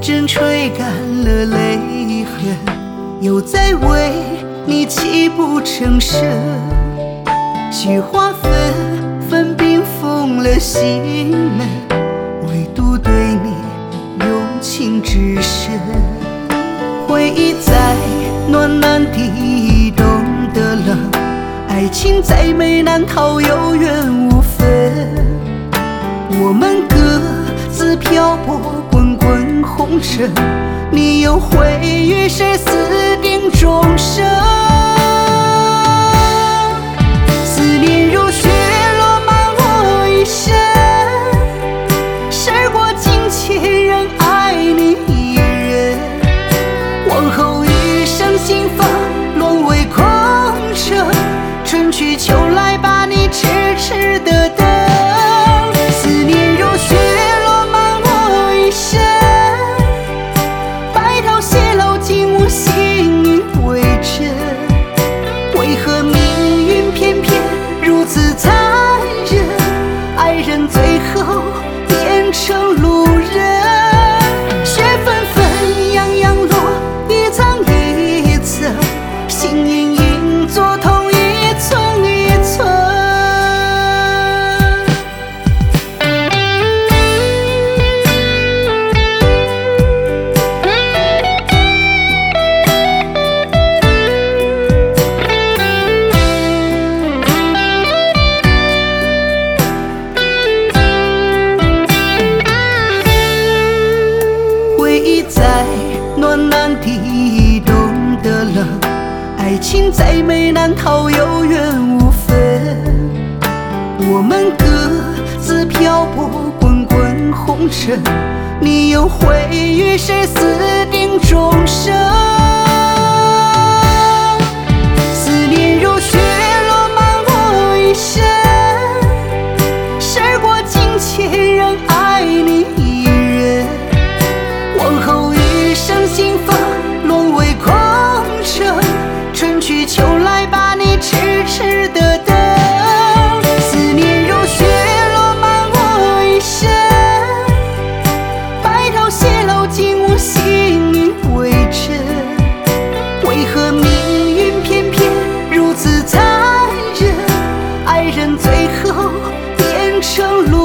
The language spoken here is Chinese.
正吹干了泪痕，又在为你泣不成声。雪花纷纷冰封了心门，唯独对你用情至深。回忆在暖暖地懂得了，爱情再美难逃有缘无分。我们各自漂泊滚滚红尘，你又会与谁私定终生？思念如雪落满我一身，时过境迁仍爱你一人。往后余生心房沦为空城，春去秋来把你痴痴地等。思念如雪落满我一身，白头偕老尽我心意为真。为何命运偏偏如此残忍，爱人最后变成路人。雪纷纷样样落，一层一层，心隐隐作痛一寸一寸。回忆在暖暖地懂得了，爱情再美难逃有缘无分。我们各自漂泊滚滚红尘，你又会与谁私定终生？思念如雪落满我一身，时过境迁仍爱你一人。往后余生心房沦为空城，春去秋来把你痴痴地等。思念如雪落满我一身，白头偕老尽我心意为真。为何命运偏偏如此残忍，爱人最后变成路